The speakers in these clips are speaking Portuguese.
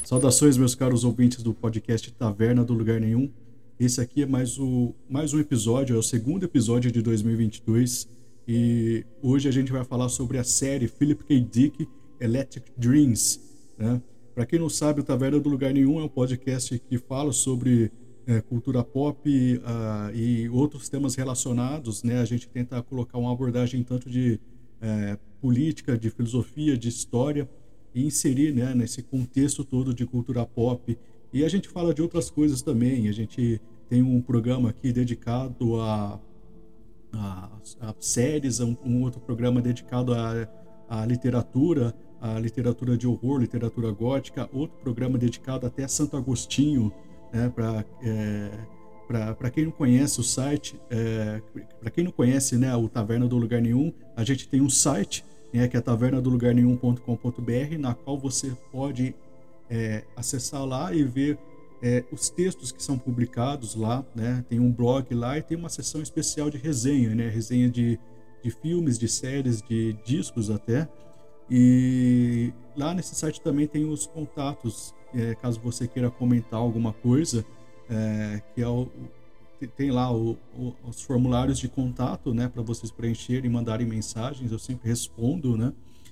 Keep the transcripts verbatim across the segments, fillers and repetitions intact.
Saudações, meus caros ouvintes do podcast Taverna do Lugar Nenhum. Esse aqui é mais, o, mais um episódio, é o segundo episódio de dois mil e vinte e dois. E hoje a gente vai falar sobre a série Philip K. Dick, Electric Dreams. Né? Para quem não sabe, o Taverna do Lugar Nenhum é um podcast que fala sobre é, cultura pop uh, e outros temas relacionados. Né? A gente tenta colocar uma abordagem tanto de é, política, de filosofia, de história, e inserir, né, nesse contexto todo de cultura pop. E a gente fala de outras coisas também. A gente tem um programa aqui dedicado a, a, a séries, um, um outro programa dedicado a, a literatura, a literatura de horror, literatura gótica, outro programa dedicado até a Santo Agostinho, né, para é, para quem não conhece o site, é, para quem não conhece, né, o Taverna do Lugar Nenhum, a gente tem um site, É, que é taverna do lugar nenhum ponto com ponto b r, na qual você pode é, acessar lá e ver é, os textos que são publicados lá, né? Tem um blog lá e tem uma seção especial de resenha, né? Resenha de, de filmes, de séries, de discos até. E lá nesse site também tem os contatos, é, caso você queira comentar alguma coisa, é, que é o tem lá o, o, os formulários de contato, né, para vocês preencherem e mandarem mensagens. Eu sempre respondo, né?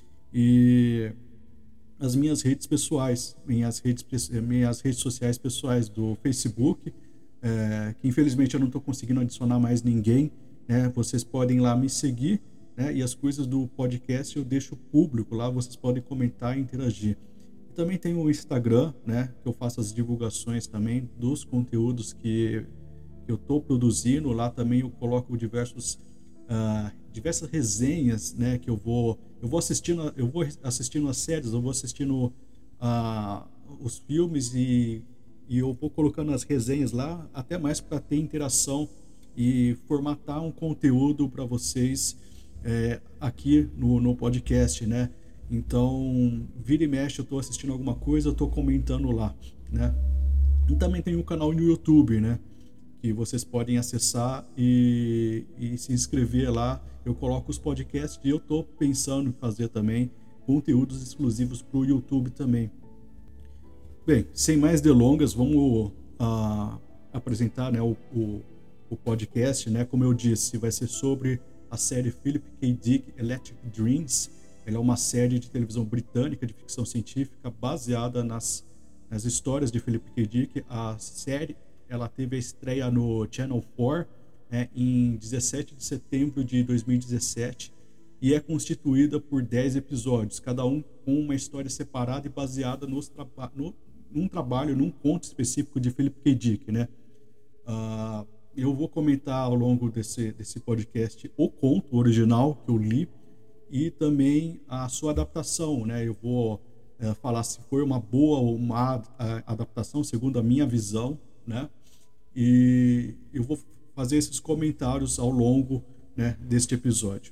E as minhas redes pessoais, minhas redes, minhas redes sociais pessoais do Facebook, é, que infelizmente eu não estou conseguindo adicionar mais ninguém, né? Vocês podem lá me seguir, né? E as coisas do podcast eu deixo público lá, vocês podem comentar e interagir. E também tem o Instagram, né, que eu faço as divulgações também dos conteúdos que que eu estou produzindo. Lá também eu coloco diversos uh, diversas resenhas, né, que eu vou eu vou assistindo eu vou assistindo as séries, eu vou assistindo uh, os filmes e, e eu vou colocando as resenhas lá, até mais para ter interação e formatar um conteúdo para vocês é, aqui no, no podcast, né? Então, vira e mexe, eu estou assistindo alguma coisa, eu estou comentando lá, né? E também tem um canal no YouTube, né, que vocês podem acessar e, e se inscrever lá. Eu coloco os podcasts e eu estou pensando em fazer também conteúdos exclusivos para o YouTube também. Bem, sem mais delongas, vamos uh, apresentar, né, o, o, o podcast, né? Como eu disse, vai ser sobre a série Philip K. Dick, Electric Dreams. Ela é uma série de televisão britânica de ficção científica baseada nas, nas histórias de Philip K. Dick. A série ela teve a estreia no Channel quatro, né, em dezessete de setembro de dois mil e dezessete, e é constituída por dez episódios, cada um com uma história separada e baseada nos traba- no, num trabalho, num conto específico de Philip K. Dick, né? Uh, eu vou comentar ao longo desse, desse podcast o conto original que eu li e também a sua adaptação, né? Eu vou uh, falar se foi uma boa ou má adaptação, segundo a minha visão, né? E eu vou fazer esses comentários ao longo, né, deste episódio.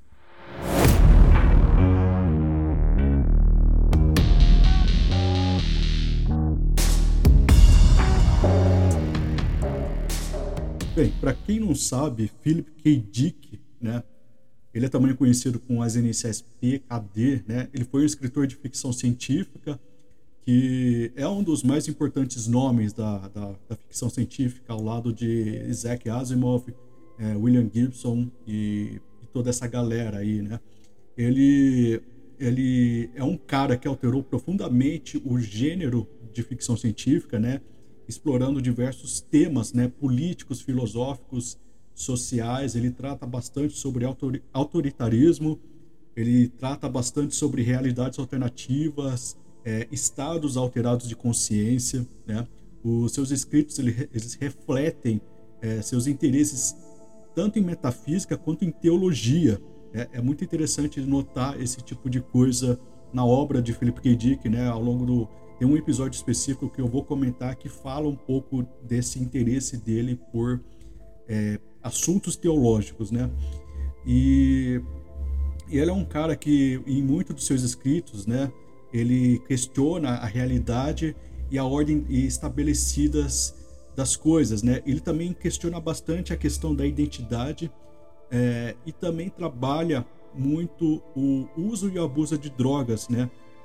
Bem, para quem não sabe, Philip K. Dick, né, ele é também conhecido com as iniciais P K D, né? Ele foi um escritor de ficção científica que é um dos mais importantes nomes da, da, da ficção científica, ao lado de Isaac Asimov, é, William Gibson e, e toda essa galera aí, né? Ele, ele é um cara que alterou profundamente o gênero de ficção científica, né? Explorando diversos temas, né? Políticos, filosóficos, sociais. Ele trata bastante sobre autor, autoritarismo, ele trata bastante sobre realidades alternativas, É, estados alterados de consciência, né? Os seus escritos eles, eles refletem é, seus interesses tanto em metafísica quanto em teologia. É, é muito interessante notar esse tipo de coisa na obra de Philip K. Dick, né? Ao longo do tem um episódio específico que eu vou comentar que fala um pouco desse interesse dele por é, assuntos teológicos, né? E, e ele é um cara que em muitos dos seus escritos, né, ele questiona a realidade e a ordem estabelecidas das coisas, né? Ele também questiona bastante a questão da identidade é, e também trabalha muito o uso e o abuso de drogas, né?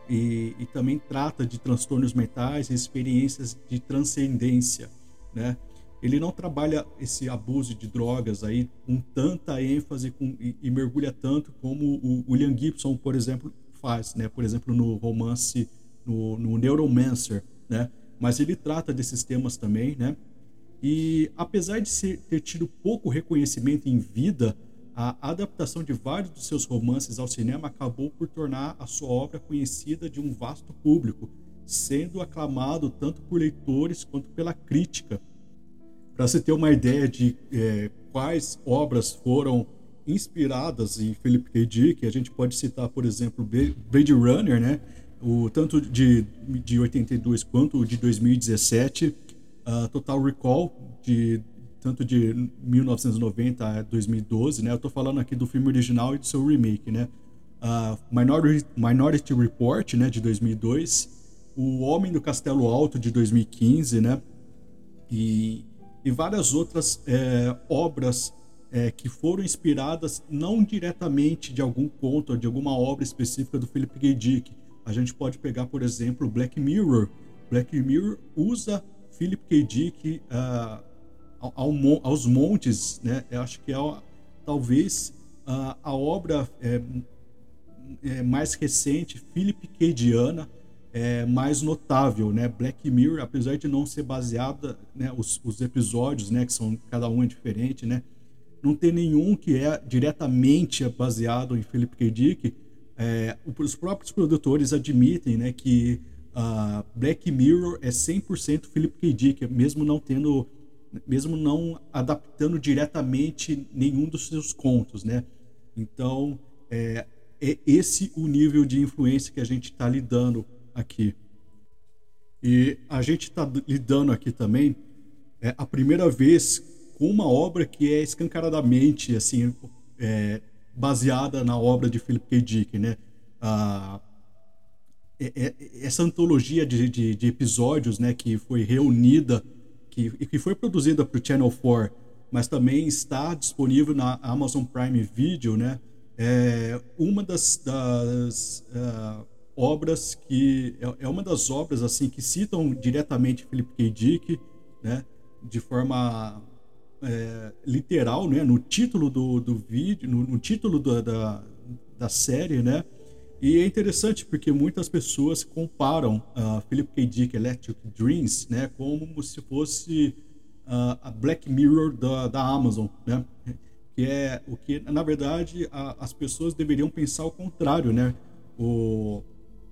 e, e também trata de transtornos mentais e experiências de transcendência, né? Ele não trabalha esse abuso de drogas aí com tanta ênfase com, e, e mergulha tanto como o William Gibson, por exemplo, faz, né? Por exemplo, no romance, no, no Neuromancer, né? Mas ele trata desses temas também, né? E apesar de ser, ter tido pouco reconhecimento em vida, a adaptação de vários dos seus romances ao cinema acabou por tornar a sua obra conhecida de um vasto público, sendo aclamado tanto por leitores quanto pela crítica. Para você ter uma ideia de é, quais obras foram inspiradas em Philip K. Dick, a gente pode citar, por exemplo, Blade Runner, né? O, tanto de, de oitenta e dois quanto o de dois mil e dezessete, uh, Total Recall, de, tanto de mil novecentos e noventa a dois mil e doze, né? Eu estou falando aqui do filme original e do seu remake, né? Uh, Minority, Minority Report, né? De dois mil e dois, O Homem do Castelo Alto, de dois mil e quinze, né? E, e várias outras é, obras é, que foram inspiradas não diretamente de algum conto ou de alguma obra específica do Philip K. Dick. A gente pode pegar, por exemplo, Black Mirror. Black Mirror usa Philip K. Dick uh, ao, ao, aos montes, né? Eu acho que é talvez uh, a obra é, é, mais recente, Philip K. Diana, é, mais notável, né? Black Mirror, apesar de não ser baseada, né, os, os episódios, né, que são cada um é diferente, né? Não tem nenhum que é diretamente baseado em Philip K. Dick. É, os próprios produtores admitem, né, que uh, Black Mirror é cem por cento Philip K. Dick, mesmo não tendo, mesmo não adaptando diretamente nenhum dos seus contos, né? Então, é, é esse o nível de influência que a gente está lidando aqui. E a gente está lidando aqui também é, a primeira vez com uma obra que é escancaradamente assim, é, baseada na obra de Philip K. Dick, né? Ah, é, é, essa antologia de, de, de episódios, né, que foi reunida, que, que foi produzida para o Channel quatro, mas também está disponível na Amazon Prime Video, né? É uma das, das uh, obras que é, é uma das obras assim que citam diretamente Philip K. Dick, né? De forma É, literal, né, no título do, do vídeo, no, no título da, da, da série, né? E é interessante porque muitas pessoas comparam uh, Philip K. Dick Electric Dreams, né, como se fosse uh, a Black Mirror da, da Amazon, né? Que é o que, na verdade, a, as pessoas deveriam pensar ao contrário, né? O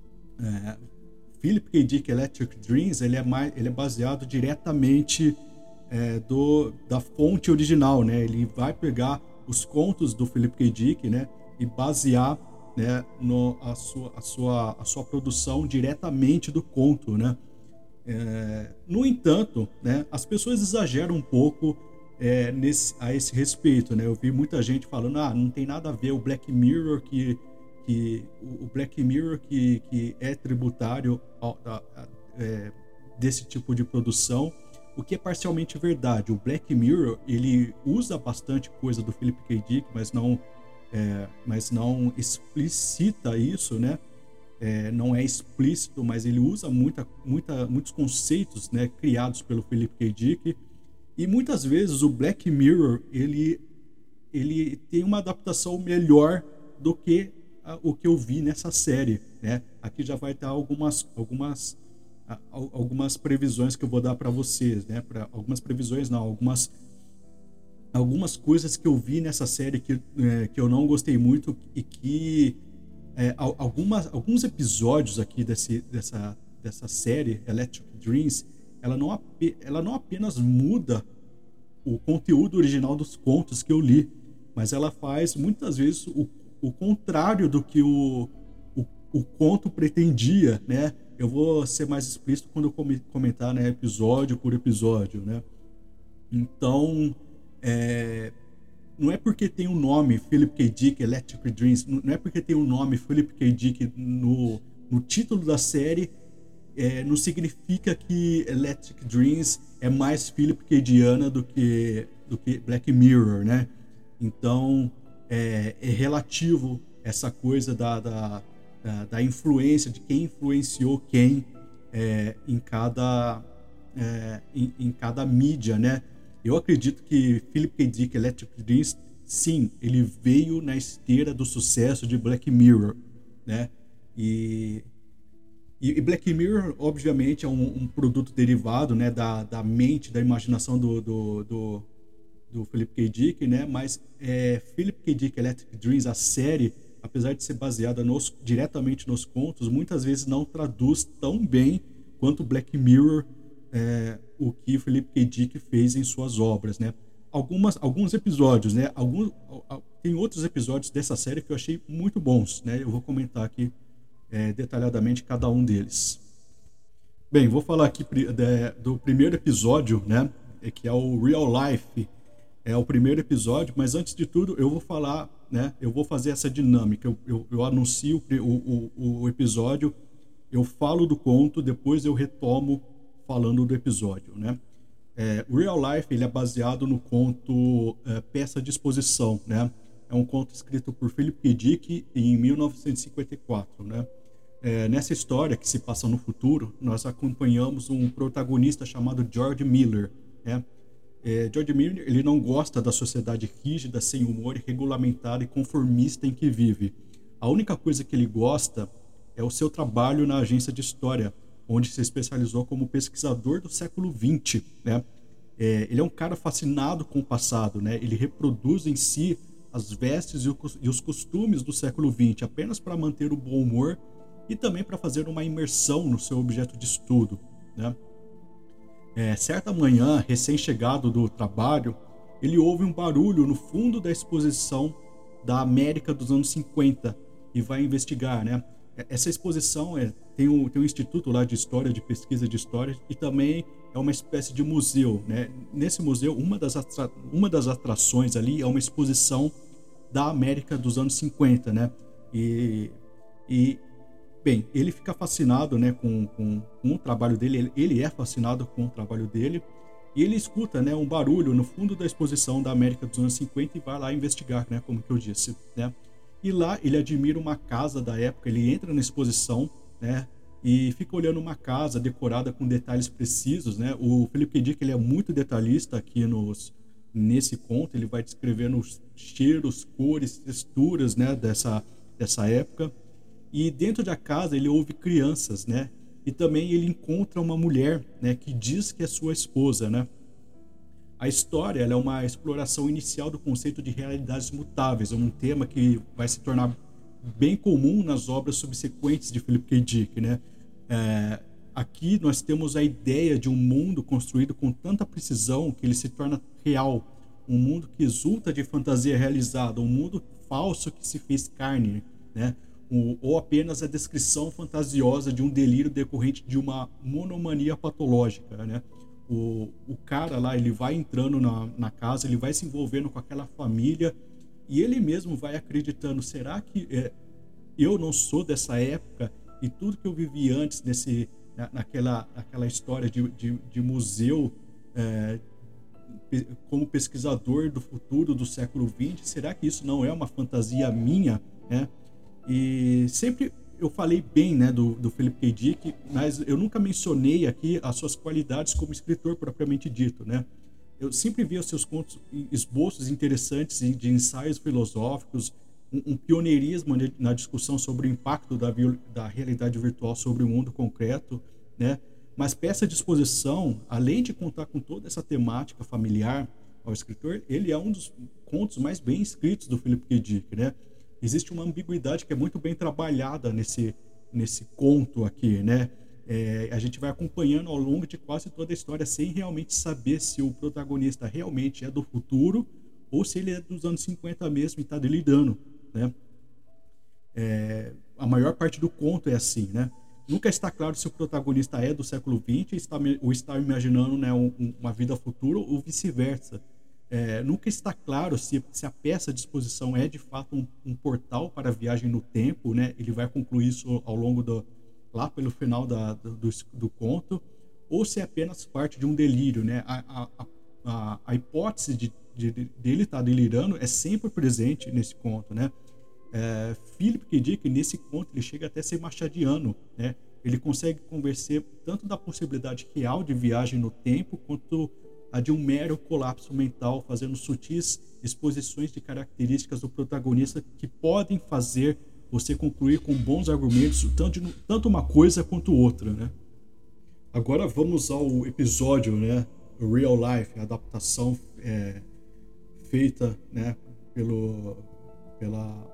é, Philip K. Dick Electric Dreams, ele é mais, ele é baseado diretamente É, do, da fonte original, né? Ele vai pegar os contos do Philip K. Dick, né? E basear, né, no, a, sua, a, sua, a sua produção diretamente do conto, né? É, no entanto, né, as pessoas exageram um pouco é, nesse, a esse respeito, né? Eu vi muita gente falando, ah, não tem nada a ver o Black Mirror que, que o Black Mirror que, que é tributário a, a, a, é, desse tipo de produção. O que é parcialmente verdade. O Black Mirror, ele usa bastante coisa do Philip K. Dick, mas não, é, mas não explicita isso, né? É, não é explícito, mas ele usa muita, muita, muitos conceitos, né, criados pelo Philip K. Dick. E muitas vezes o Black Mirror, ele, ele tem uma adaptação melhor do que a, o que eu vi nessa série, né? Aqui já vai estar algumas... algumas algumas previsões que eu vou dar para vocês, né? Para algumas previsões, não, algumas algumas coisas que eu vi nessa série que, é, que eu não gostei muito e que é, algumas alguns episódios aqui desse, dessa dessa série Electric Dreams, ela não ela não apenas muda o conteúdo original dos contos que eu li, mas ela faz muitas vezes o, o contrário do que o, o, o conto pretendia, né? Eu vou ser mais explícito quando eu comentar, né, episódio por episódio, né? Então, é, não é porque tem o um nome Philip K. Dick Electric Dreams, não é porque tem o um nome Philip K. Dick no, no título da série, é, não significa que Electric Dreams é mais Philip K. Diana do que, do que Black Mirror, né? Então, é, é relativo essa coisa da... da da, da influência, de quem influenciou quem é, em, cada, é, em, em cada mídia, né? Eu acredito que Philip K. Dick, Electric Dreams, sim, ele veio na esteira do sucesso de Black Mirror, né? E, e Black Mirror, obviamente, é um, um produto derivado, né, da, da mente, da imaginação do, do, do, do Philip K. Dick, né? Mas é, Philip K. Dick, Electric Dreams, a série, apesar de ser baseada nos, diretamente nos contos, muitas vezes não traduz tão bem quanto Black Mirror, é, o que Philip K. Dick fez em suas obras, né? Algumas, alguns episódios, né? Alguns, tem outros episódios dessa série que eu achei muito bons, né? Eu vou comentar aqui é, detalhadamente cada um deles. Bem, vou falar aqui de, do primeiro episódio, né? Que é o Real Life. É o primeiro episódio, mas antes de tudo eu vou falar, né? Eu vou fazer essa dinâmica. Eu, eu, eu anuncio o, o, o episódio, eu falo do conto, depois eu retomo falando do episódio, né? É, Real Life, ele é baseado no conto é, Peça de Exposição, né? É um conto escrito por Philip K. Dick em mil novecentos e cinquenta e quatro, né? É, nessa história que se passa no futuro, nós acompanhamos um protagonista chamado George Miller, né? É, George Miller, ele não gosta da sociedade rígida, sem humor, regulamentada e conformista em que vive. A única coisa que ele gosta é o seu trabalho na agência de história, onde se especializou como pesquisador do século vinte, né? É, ele é um cara fascinado com o passado, né? Ele reproduz em si as vestes e os costumes do século vinte, apenas para manter o bom humor e também para fazer uma imersão no seu objeto de estudo, né? É, certa manhã, recém-chegado do trabalho, ele ouve um barulho no fundo da exposição da América dos anos cinquenta e vai investigar, né? Essa exposição é, tem, um, tem um instituto lá de história, de pesquisa de história, e também é uma espécie de museu, né? Nesse museu, uma das, atra, uma das atrações ali é uma exposição da América dos anos cinquenta, né? E, e bem, ele fica fascinado, né, com, com, com o trabalho dele, ele, ele é fascinado com o trabalho dele, e ele escuta, né, um barulho no fundo da exposição da América dos anos cinquenta e vai lá investigar, né, como que eu disse, né? E lá ele admira uma casa da época, ele entra na exposição, né, e fica olhando uma casa decorada com detalhes precisos, né? O Philip K. Dick, ele é muito detalhista aqui nos, nesse conto, ele vai descrevendo os cheiros, cores, texturas, né, dessa, dessa época. E dentro da casa ele ouve crianças, né? E também ele encontra uma mulher, né, que diz que é sua esposa, né? A história, ela é uma exploração inicial do conceito de realidades mutáveis, é um tema que vai se tornar bem comum nas obras subsequentes de Philip K. Dick, né? É, aqui nós temos a ideia de um mundo construído com tanta precisão que ele se torna real, um mundo que exulta de fantasia realizada, um mundo falso que se fez carne, né? Ou apenas a descrição fantasiosa de um delírio decorrente de uma monomania patológica, né? O, o cara lá, ele vai entrando na, na casa, ele vai se envolvendo com aquela família e ele mesmo vai acreditando, será que é, eu não sou dessa época e tudo que eu vivi antes nesse, na, naquela, naquela história de, de, de museu, é, como pesquisador do futuro do século vinte, será que isso não é uma fantasia minha, né? E sempre eu falei bem, né, do, do Philip K. Dick, mas eu nunca mencionei aqui as suas qualidades como escritor propriamente dito, né? Eu sempre vi os seus contos, esboços interessantes de ensaios filosóficos, um, um pioneirismo na discussão sobre o impacto da, da realidade virtual sobre o mundo concreto, né? Mas Peça de Exposição, além de contar com toda essa temática familiar ao escritor, ele é um dos contos mais bem escritos do Philip K. Dick, né? Existe uma ambiguidade que é muito bem trabalhada nesse, nesse conto aqui, né? É, a gente vai acompanhando ao longo de quase toda a história sem realmente saber se o protagonista realmente é do futuro ou se ele é dos anos cinquenta mesmo e está delirando, né? É, a maior parte do conto é assim, né? Nunca está claro se o protagonista é do século vinte está, ou está imaginando, né, um, uma vida futura ou vice-versa. É, nunca está claro se, se a peça de exposição é de fato um, um portal para a viagem no tempo, né? Ele vai concluir isso ao longo do, lá pelo final da, do, do conto, ou se é apenas parte de um delírio, né? A, a, a, a hipótese de, de, de ele estar delirando é sempre presente nesse conto, né? É, Philip K. Dick, nesse conto, ele chega até a ser machadiano, né? Ele consegue convencer tanto da possibilidade real de viagem no tempo, quanto a de um mero colapso mental, fazendo sutis exposições de características do protagonista que podem fazer você concluir com bons argumentos tanto, tanto uma coisa quanto outra, né? Agora vamos ao episódio, né? Real Life, a adaptação é, feita, né? Pelo, pela,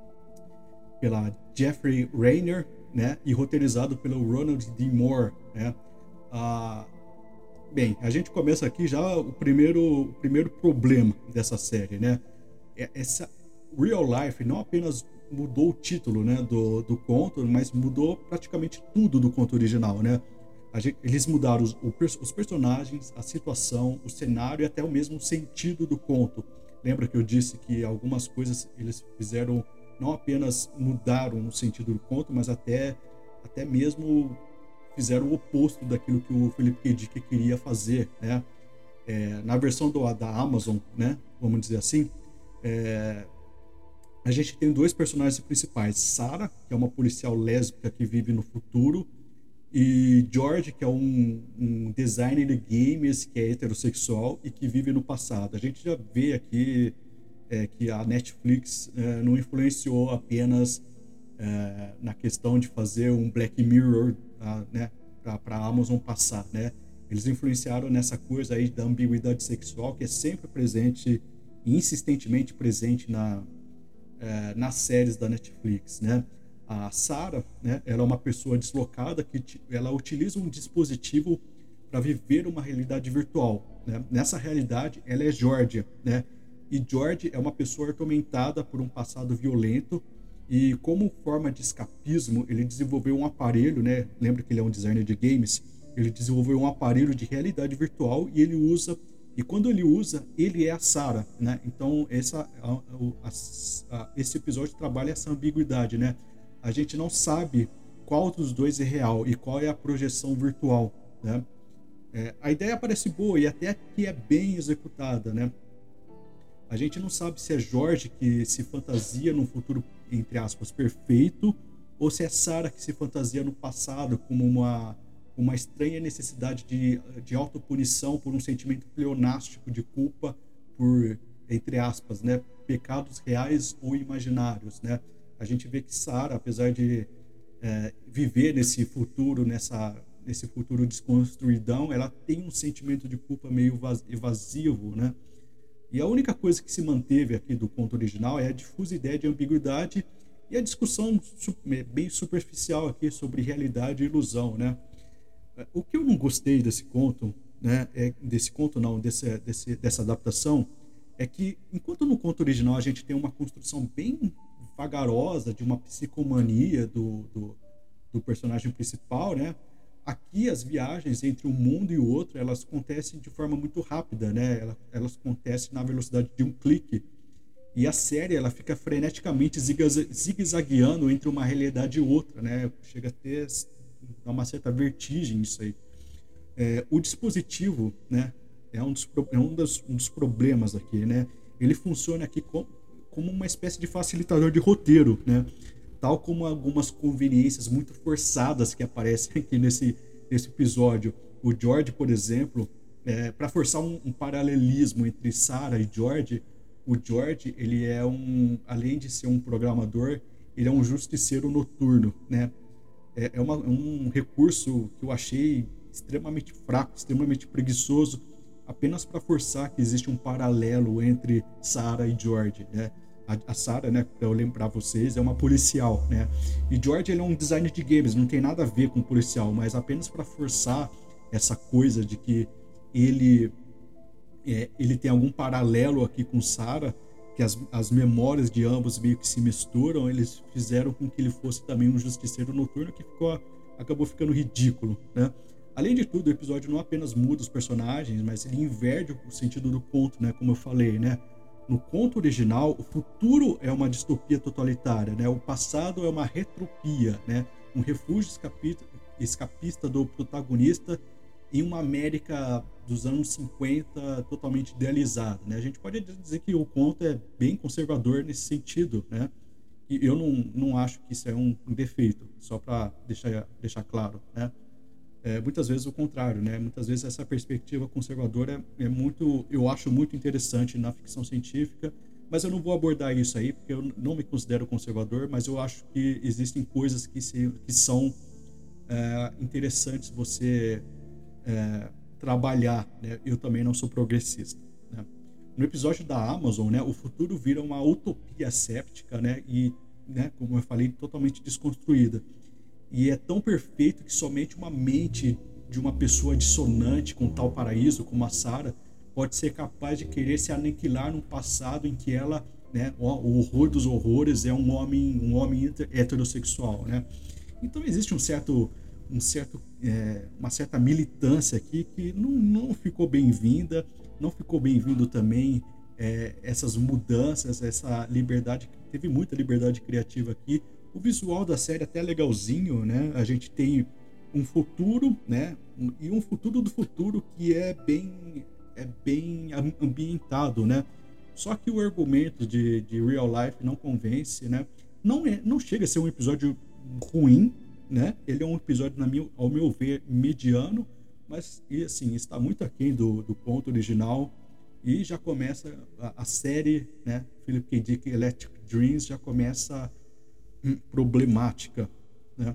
pela Jeffrey Rayner, né? E roteirizado pelo Ronald D. Moore, né? Ah, bem, a gente começa aqui já o primeiro, o primeiro problema dessa série, né? Essa Real Life não apenas mudou o título, né, do, do conto, mas mudou praticamente tudo do conto original, né? A gente, eles mudaram os, os personagens, a situação, o cenário e até o mesmo sentido do conto. Lembra que eu disse que algumas coisas eles fizeram, não apenas mudaram o sentido do conto, mas até, até mesmo fizeram o oposto daquilo que o Philip K. Dick queria fazer, né? É, na versão do, da Amazon, né, vamos dizer assim, é, a gente tem dois personagens principais, Sarah, que é uma policial lésbica que vive no futuro, e George, que é um, um designer de games que é heterossexual e que vive no passado. A gente já vê aqui é, que a Netflix é, não influenciou apenas é, na questão de fazer um Black Mirror, a, né, para a Amazon passar, né? Eles influenciaram nessa coisa aí da ambiguidade sexual que é sempre presente, insistentemente presente na É, nas séries da Netflix, né? A Sarah, né, ela é uma pessoa deslocada que ela utiliza um dispositivo para viver uma realidade virtual, né? Nessa realidade, ela é Georgia, né? E George é uma pessoa atormentada por um passado violento e, como forma de escapismo, ele desenvolveu um aparelho, né? Lembra que ele é um designer de games? Ele desenvolveu um aparelho de realidade virtual e ele usa E quando ele usa, ele é a Sarah, né? Então, essa, a, a, a, esse episódio trabalha essa ambiguidade, né? A gente não sabe qual dos dois é real e qual é a projeção virtual, né? É, a ideia parece boa e até que é bem executada, né? A gente não sabe se é Jorge que se fantasia num futuro, entre aspas, perfeito, ou se é Sarah que se fantasia no passado como uma... uma estranha necessidade de, de autopunição por um sentimento pleonástico de culpa por, entre aspas, né, pecados reais ou imaginários, né? A gente vê que Sarah, apesar de é, viver nesse futuro, nessa, nesse futuro desconstruidão, ela tem um sentimento de culpa meio evasivo, né? E a única coisa que se manteve aqui do conto original é a difusa ideia de ambiguidade e a discussão bem superficial aqui sobre realidade e ilusão, né? O que eu não gostei desse conto, né, é, desse conto não, desse, desse, dessa adaptação, é que enquanto no conto original a gente tem uma construção bem vagarosa de uma psicomania do, do, do personagem principal, né, aqui as viagens entre um mundo e o outro, elas acontecem de forma muito rápida, né, elas, elas acontecem na velocidade de um clique, e a série ela fica freneticamente zigue-zagueando entre uma realidade e outra, né, chega a ter... dá uma certa vertigem isso aí. É, o dispositivo, né, é um dos, é um dos, um dos problemas aqui, né? Ele funciona aqui como, como uma espécie de facilitador de roteiro, né? Tal como algumas conveniências muito forçadas que aparecem aqui nesse, nesse episódio. O George, por exemplo, é, para forçar um, um paralelismo entre Sarah e George, o George, ele é um, além de ser um programador, ele é um justiceiro noturno, né? É uma, um recurso que eu achei extremamente fraco, extremamente preguiçoso, apenas para forçar que existe um paralelo entre Sarah e George, né? A, a Sarah, né, para eu lembrar vocês, é uma policial, né? E George, ele é um designer de games, não tem nada a ver com policial, mas apenas para forçar essa coisa de que ele, é, ele tem algum paralelo aqui com Sarah, que as, as memórias de ambos meio que se misturam, eles fizeram com que ele fosse também um justiceiro noturno que ficou, acabou ficando ridículo, né? Além de tudo, o episódio não apenas muda os personagens, mas ele inverte o sentido do conto, né? Como eu falei, né? No conto original, o futuro é uma distopia totalitária, né? O passado é uma retropia, né? Um refúgio escapista, escapista do protagonista em uma América dos anos cinquenta totalmente idealizada, né? A gente pode dizer que o conto é bem conservador nesse sentido, né? E eu não, não acho que isso é um, um defeito, só para deixar, deixar claro, né? É, muitas vezes o contrário, né? Muitas vezes essa perspectiva conservadora é, é muito, eu acho muito interessante na ficção científica, mas eu não vou abordar isso aí, porque eu não me considero conservador, mas eu acho que existem coisas que, se, que são é, interessantes você é, trabalhar, né? Eu também não sou progressista, né? No episódio da Amazon, né, o futuro vira uma utopia séptica, né, e, né, como eu falei, totalmente desconstruída. E é tão perfeito que somente uma mente de uma pessoa dissonante com tal paraíso, como a Sarah, pode ser capaz de querer se aniquilar num passado em que ela, né, o horror dos horrores, é um homem, um homem heterossexual, né? Então existe um certo, um certo, é, uma certa militância aqui que não, não ficou bem-vinda, não ficou bem-vindo também é, essas mudanças, essa liberdade, teve muita liberdade criativa aqui. O visual da série é até legalzinho, né? A gente tem um futuro, né? Um, e um futuro do futuro que é bem, é bem ambientado, né? Só que o argumento de, de real life não convence, né? Não, é, não chega a ser um episódio ruim, né? Ele é um episódio, na minha, ao meu ver, mediano, mas e, assim, está muito aquém do, do ponto original. E já começa a, a série, né? Philip K. Dick Electric Dreams já começa hum, problemática, né?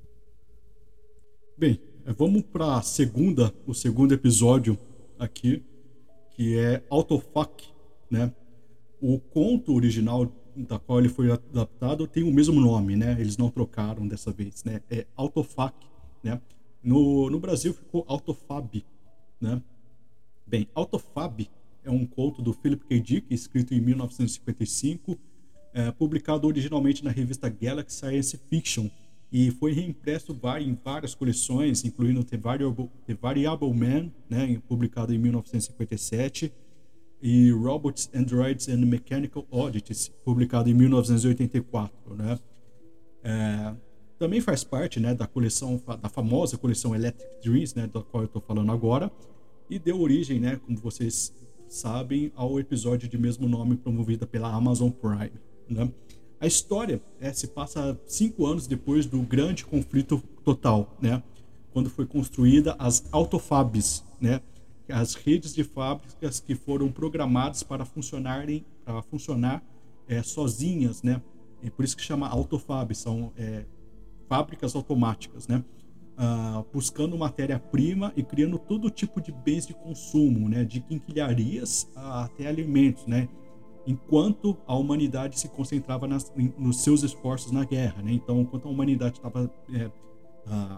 Bem, vamos para a segunda, o segundo episódio aqui, que é Autofuck, né? O conto original da qual ele foi adaptado tem o mesmo nome, né? Eles não trocaram dessa vez, né? É Autofuck, né? No, no Brasil ficou Autofab, né? Bem, Autofab é um conto do Philip K. Dick, escrito em mil novecentos e cinquenta e cinco, é, publicado originalmente na revista Galaxy Science Fiction, e foi reimpresso em várias coleções, incluindo The Variable, The Variable Man, né, publicado em mil novecentos e cinquenta e sete, e Robots, Androids and Mechanical Oddities, publicado em mil novecentos e oitenta e quatro, né? É, também faz parte, né, da coleção, da famosa coleção Electric Dreams, né, da qual eu estou falando agora, e deu origem, né, como vocês sabem, ao episódio de mesmo nome promovido pela Amazon Prime, né? A história é, se passa cinco anos depois do grande conflito total, né, quando foi construída as Autofabs, né, as redes de fábricas que foram programadas para funcionarem, para funcionar é, sozinhas, né? É por isso que chama Autofab, são é, fábricas automáticas, né? Ah, buscando matéria-prima e criando todo tipo de bens de consumo, né? De quinquilharias até alimentos, né? Enquanto a humanidade se concentrava nas, nos seus esforços na guerra, né? Então, enquanto a humanidade estava é, ah,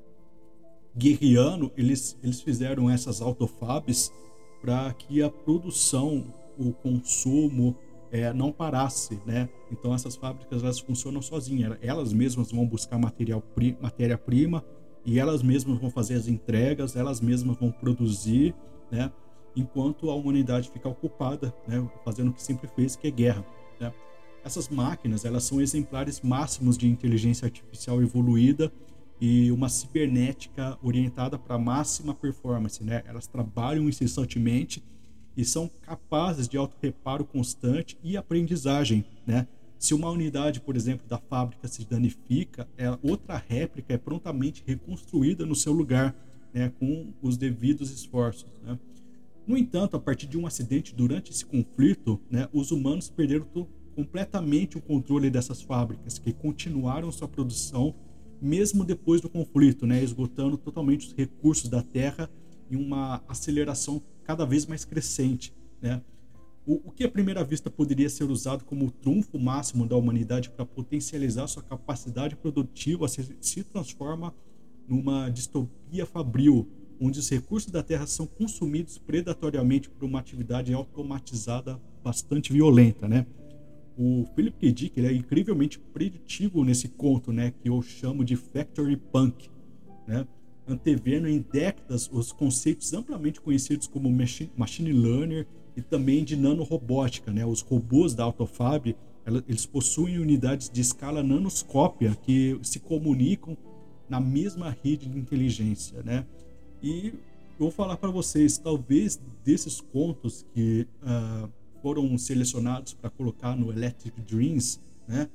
guerreando, eles, eles fizeram essas autofabs para que a produção, o consumo é, não parasse, né? Então essas fábricas elas funcionam sozinhas, elas mesmas vão buscar material, matéria-prima e elas mesmas vão fazer as entregas, elas mesmas vão produzir, né? Enquanto a humanidade fica ocupada, né? Fazendo o que sempre fez, que é guerra, né? Essas máquinas elas são exemplares máximos de inteligência artificial evoluída e uma cibernética orientada para máxima performance, né? Elas trabalham incessantemente e são capazes de autorreparo constante e aprendizagem, né? Se uma unidade, por exemplo, da fábrica se danifica, outra réplica é prontamente reconstruída no seu lugar, né? Com os devidos esforços, né? No entanto, a partir de um acidente durante esse conflito, né, os humanos perderam completamente o controle dessas fábricas, que continuaram sua produção mesmo depois do conflito, né, esgotando totalmente os recursos da Terra em uma aceleração cada vez mais crescente, né? O, o que à primeira vista poderia ser usado como o trunfo máximo da humanidade para potencializar sua capacidade produtiva se, se transforma numa distopia fabril, onde os recursos da Terra são consumidos predatoriamente por uma atividade automatizada bastante violenta, né? O Philip K. Dick ele é incrivelmente preditivo nesse conto, né, que eu chamo de Factory Punk, né, antevendo em décadas os conceitos amplamente conhecidos como machine, machine learning e também de nanorobótica, né? Os robôs da Autofab, eles possuem unidades de escala nanoscópia que se comunicam na mesma rede de inteligência, né? E eu vou falar para vocês, talvez desses contos que uh, foram selecionados para colocar no Electric Dreams, né?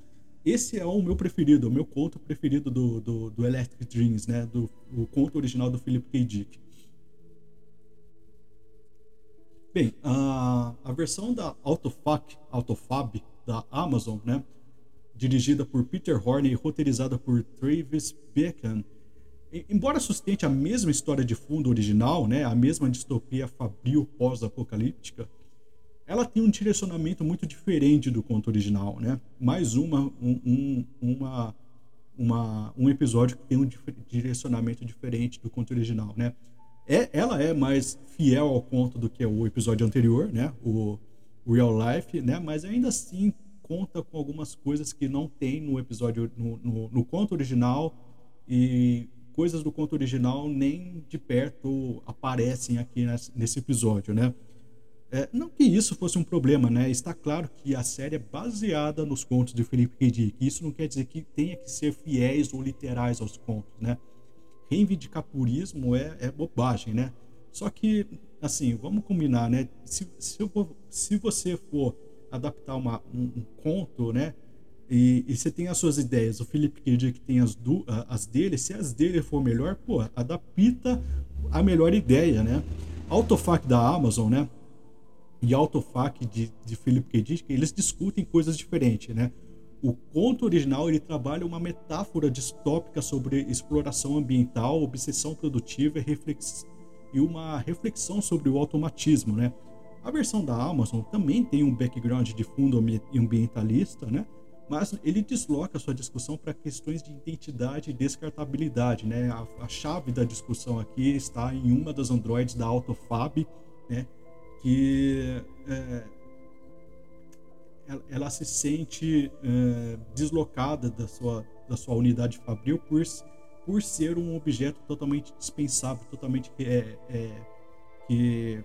esse é o meu preferido, o meu conto preferido do, do, do Electric Dreams, né? Do, o conto original do Philip K. Dick. Bem, a, a versão da Autofac, Autofab da Amazon, né? Dirigida por Peter Horney e roteirizada por Travis Bacon, embora sustente a mesma história de fundo original, né, a mesma distopia fabril pós-apocalíptica, ela tem um direcionamento muito diferente do conto original, né? Mais uma, um, um, uma, uma, um episódio que tem um direcionamento diferente do conto original, né? É, ela é mais fiel ao conto do que o episódio anterior, né? O, o Real Life, né? Mas ainda assim conta com algumas coisas que não tem no episódio, no, no, no conto original, e coisas do conto original nem de perto aparecem aqui nesse episódio, né? É, não que isso fosse um problema, né? Está claro que a série é baseada nos contos de Philip K. Dick. Isso não quer dizer que tenha que ser fiéis ou literais aos contos, né? Reivindicar purismo é, é bobagem, né? Só que, assim, vamos combinar, né? Se, se, eu, se você for adaptar uma, um, um conto, né? E, e você tem as suas ideias, o Philip K. Dick tem as, do, as dele, se as dele for melhor, pô, adapta a melhor ideia, né? Autofac da Amazon, né? E Autofac de, de Philip K. Dick, eles discutem coisas diferentes, né? O conto original, ele trabalha uma metáfora distópica sobre exploração ambiental, obsessão produtiva e, reflex... e uma reflexão sobre o automatismo, né? A versão da Amazon também tem um background de fundo ambientalista, né? Mas ele desloca a sua discussão para questões de identidade e descartabilidade, né? A, a chave da discussão aqui está em uma das androides da Autofab, né? Que é, ela, ela se sente é, deslocada da sua, da sua unidade fabril por, por ser um objeto totalmente dispensável, totalmente é, é, que,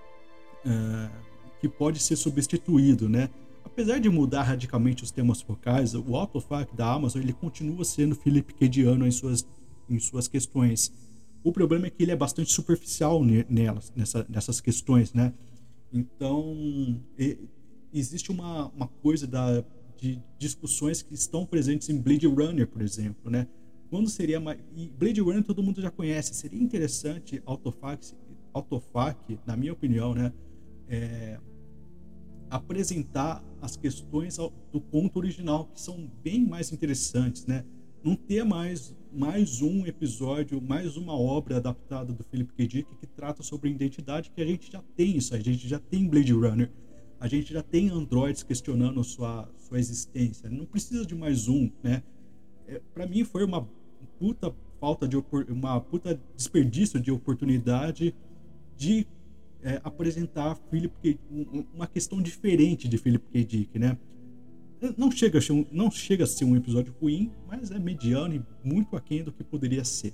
é, que pode ser substituído, né? Apesar de mudar radicalmente os temas focais, o Autofac da Amazon ele continua sendo Philip K. Dickiano em suas, em suas questões. O problema é que ele é bastante superficial nelas, nessa, nessas questões, né? Então, existe uma, uma coisa da, de discussões que estão presentes em Blade Runner, por exemplo, né? Quando seria mais... E Blade Runner todo mundo já conhece. Seria interessante Autofac, Autofac na minha opinião, né? É, apresentar as questões do conto original, que são bem mais interessantes, né? Não ter mais, mais um episódio, mais uma obra adaptada do Philip K. Dick que trata sobre identidade, que a gente já tem isso, a gente já tem Blade Runner, a gente já tem androides questionando sua, sua existência, não precisa de mais um, né? É, para mim foi uma puta falta de uma puta desperdício de oportunidade de é, apresentar Philip K. uma questão diferente de Philip K. Dick, né? Não chega, a ser um, não chega a ser um episódio ruim, mas é mediano e muito aquém do que poderia ser.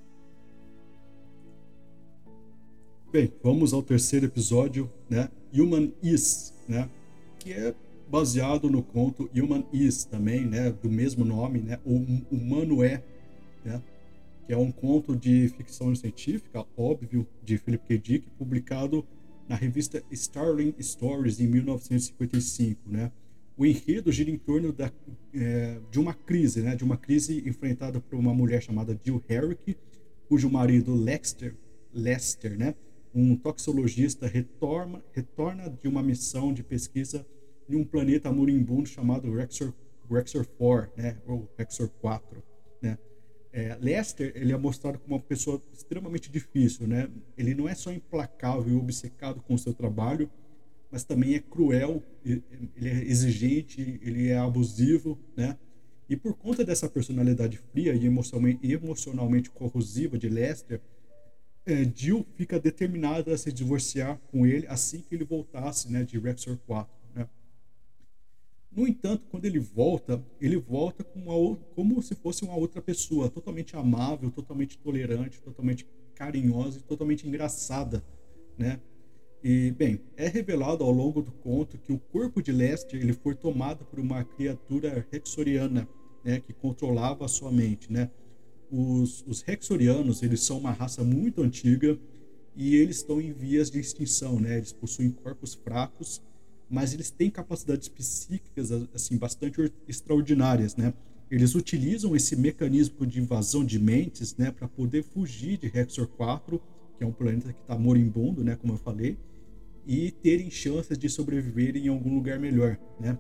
Bem, vamos ao terceiro episódio, né? Human Is, né? Que é baseado no conto Human Is também, né? Do mesmo nome, né? O Humano É, né? Que é um conto de ficção científica, óbvio, de Philip K. Dick, publicado na revista Starling Stories em mil novecentos e cinquenta e cinco, né? O enredo gira em torno da, é, de uma crise, né? De uma crise enfrentada por uma mulher chamada Jill Herrick, cujo marido Lester, Lester, né? Um toxicologista retorna, retorna de uma missão de pesquisa em um planeta moribundo chamado Rexor, Rexor quatro, né? Ou Rexor quatro, né? É, Lester, ele é mostrado como uma pessoa extremamente difícil, né? Ele não é só implacável e obcecado com o seu trabalho, mas também é cruel, ele é exigente, ele é abusivo, né? E por conta dessa personalidade fria e emocionalmente, emocionalmente corrosiva de Lester, é, Jill fica determinada a se divorciar com ele assim que ele voltasse, né, de Rexor quatro, né? No entanto, quando ele volta, ele volta com uma, como se fosse uma outra pessoa, totalmente amável, totalmente tolerante, totalmente carinhosa e totalmente engraçada, né? E, bem, é revelado ao longo do conto que o corpo de Lester ele foi tomado por uma criatura rexoriana, né, que controlava a sua mente, né? Os, os rexorianos, eles são uma raça muito antiga e eles estão em vias de extinção, né? Eles possuem corpos fracos mas eles têm capacidades psíquicas assim bastante extraordinárias, né? Eles utilizam esse mecanismo de invasão de mentes, né, para poder fugir de Rexor quatro, que é um planeta que está moribundo, né, como eu falei, e terem chances de sobreviver em algum lugar melhor, né?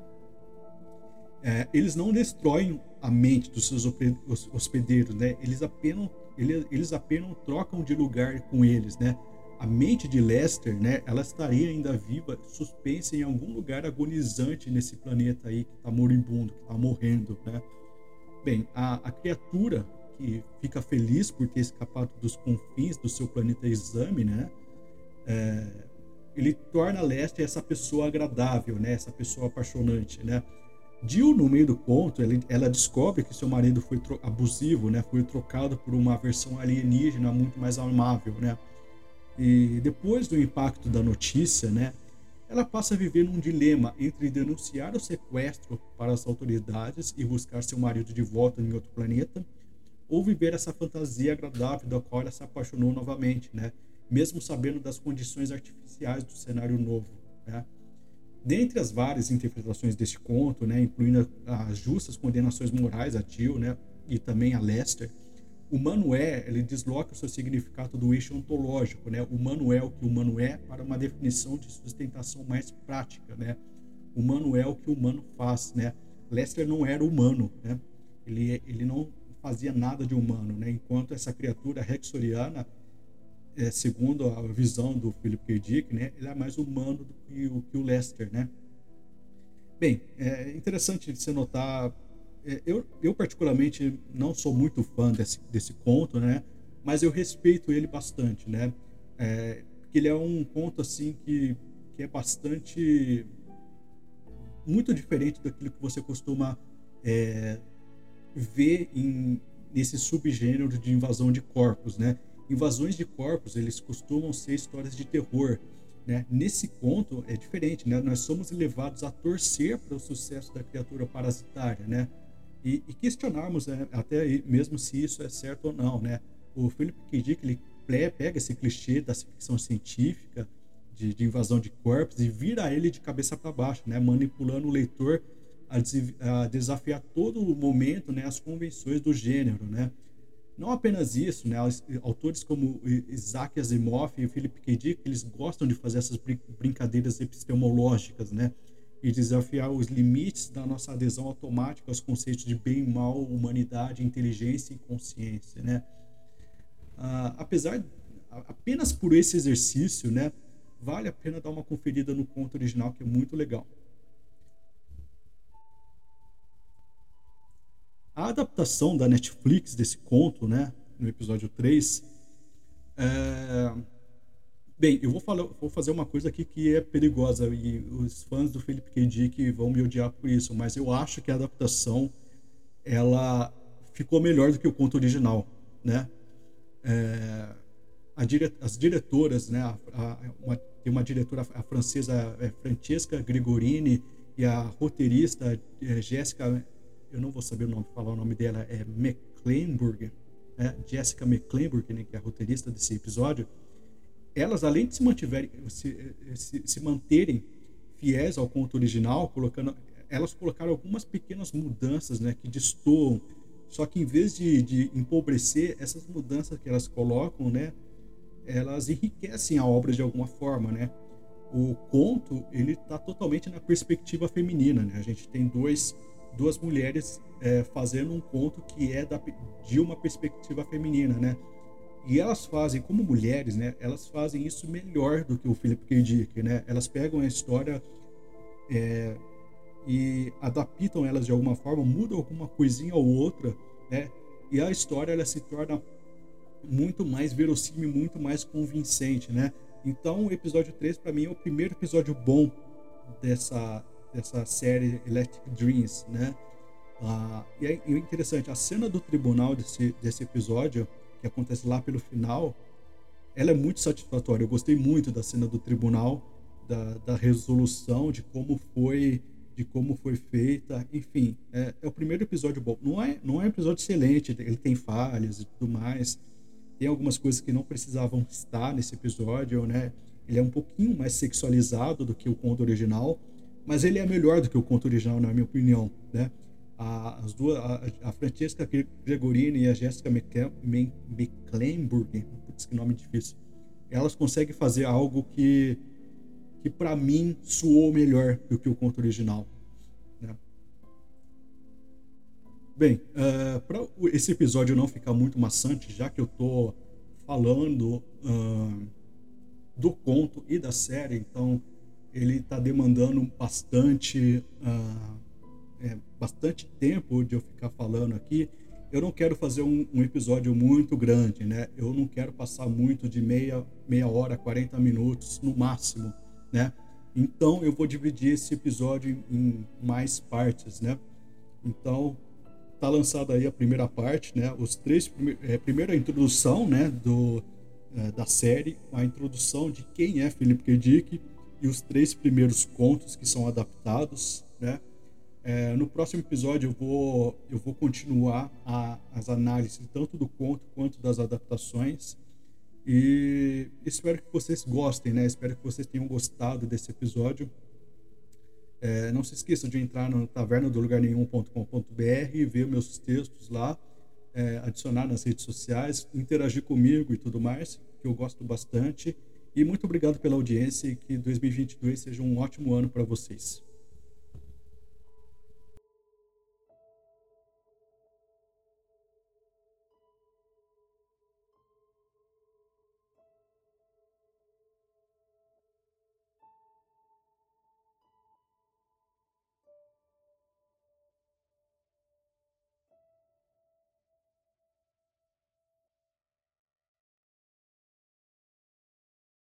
É, eles não destroem a mente dos seus hospedeiros, né? Eles apenas, eles, eles apenas trocam de lugar com eles, né? A mente de Lester, né? Ela estaria ainda viva, suspensa em algum lugar agonizante nesse planeta aí que está moribundo, que está morrendo, né? Bem, a, a criatura que fica feliz por ter escapado dos confins do seu planeta Exame, né? É, ele torna Lester essa pessoa agradável, né? Essa pessoa apaixonante, né? Jill, no meio do conto, ela, ela descobre que seu marido foi tro- abusivo, né? Foi trocado por uma versão alienígena muito mais amável, né? E depois do impacto da notícia, né? Ela passa a viver num dilema entre denunciar o sequestro para as autoridades e buscar seu marido de volta em outro planeta, ou viver essa fantasia agradável da qual ela se apaixonou novamente, né? Mesmo sabendo das condições artificiais do cenário novo, né? Dentre as várias interpretações deste conto, né, incluindo as justas condenações morais a Jill, né, e também a Lester, o humano é, ele desloca o seu significado do eixo ontológico, né? O humano é o que o humano é, para uma definição de sustentação mais prática, né? O humano é o que o humano faz, né? Lester não era humano, né? Ele, ele não fazia nada de humano, né? Enquanto essa criatura rexoriana, é, segundo a visão do Philip K. Dick, né, ele é mais humano do que o, que o Lester, né? Bem, é interessante você notar, é, eu, eu particularmente não sou muito fã desse, desse conto, né? Mas eu respeito ele bastante, né? É, porque ele é um conto assim que, que é bastante muito diferente daquilo que você costuma é, ver em, nesse subgênero de invasão de corpos, né? Invasões de corpos, eles costumam ser histórias de terror, né? Nesse conto é diferente, né? Nós somos levados a torcer para o sucesso da criatura parasitária, né? E, e questionarmos, né, até mesmo se isso é certo ou não, né? O Philip K. Dick, ele pega esse clichê da ficção científica de, de invasão de corpos e vira ele de cabeça para baixo, né? Manipulando o leitor a, des, a desafiar todo o momento, né, as convenções do gênero, né? Não apenas isso, né? Autores como Isaac Asimov e Philip K. Dick, eles gostam de fazer essas brincadeiras epistemológicas, né? E desafiar os limites da nossa adesão automática aos conceitos de bem e mal, humanidade, inteligência e consciência, né? Ah, apesar, apenas por esse exercício, né, vale a pena dar uma conferida no conto original, que é muito legal. A adaptação da Netflix desse conto, né, no episódio três, é... bem, eu vou, falar, vou fazer uma coisa aqui que é perigosa e os fãs do Philip K. Dick vão me odiar por isso, mas eu acho que a adaptação ela ficou melhor do que o conto original, né? É... A dire... As diretoras, né, a, a, uma, tem uma diretora a francesa, é, Francesca Gregorini, e a roteirista é, Jéssica, eu não vou saber o nome, falar o nome dela, é Mecklenburg, né? Jessica Mecklenburg, né, que é a roteirista desse episódio. Elas, além de se mantiverem, se, se, se manterem fiéis ao conto original, colocando, elas colocaram algumas pequenas mudanças, né, que destoam. Só que em vez de, de empobrecer, essas mudanças que elas colocam, né, elas enriquecem a obra de alguma forma, né? O conto, ele está totalmente na perspectiva feminina, né? A gente tem dois duas mulheres é, fazendo um conto que é da, de uma perspectiva feminina, né? E elas fazem, como mulheres, né? Elas fazem isso melhor do que o Philip K. Dick, né? Elas pegam a história é, e adaptam elas de alguma forma, mudam alguma coisinha ou outra, né? E a história, ela se torna muito mais verossímil, muito mais convincente, né? Então, o episódio três, para mim, é o primeiro episódio bom dessa dessa série Electric Dreams, né? Ah, e é interessante, a cena do tribunal desse, desse episódio, que acontece lá pelo final, ela é muito satisfatória. Eu gostei muito da cena do tribunal, da, da resolução, de como foi, de como foi feita. Enfim, é, é o primeiro episódio bom. Não é, não é um episódio excelente, ele tem falhas e tudo mais. Tem algumas coisas que não precisavam estar nesse episódio, né? Ele é um pouquinho mais sexualizado do que o conto original, mas ele é melhor do que o conto original, na minha opinião, né? A, as duas, a, a Francesca Gregorini e a Jessica Mecklenburg, putz, que nome difícil, elas conseguem fazer algo que, que para mim soou melhor do que o conto original, né? Bem, uh, para esse episódio não ficar muito maçante, já que eu tô falando uh, do conto e da série, então ele está demandando bastante, uh, é, bastante tempo de eu ficar falando aqui. Eu não quero fazer um, um episódio muito grande, né? Eu não quero passar muito de meia, meia hora, quarenta minutos no máximo, né? Então eu vou dividir esse episódio em, em mais partes, né? Então tá lançada aí a primeira parte, né? Os três prime- é, primeiro a introdução, né, do é, da série, a introdução de quem é Philip K. Dick e os três primeiros contos que são adaptados, né? É, no próximo episódio eu vou eu vou continuar a, as análises tanto do conto quanto das adaptações e espero que vocês gostem, né? Espero que vocês tenham gostado desse episódio. É, não se esqueça de entrar no taverna do lugar nenhum ponto com ponto b r e ver meus textos lá, é, adicionar nas redes sociais, interagir comigo e tudo mais, que eu gosto bastante. E muito obrigado pela audiência e que dois mil e vinte e dois seja um ótimo ano para vocês.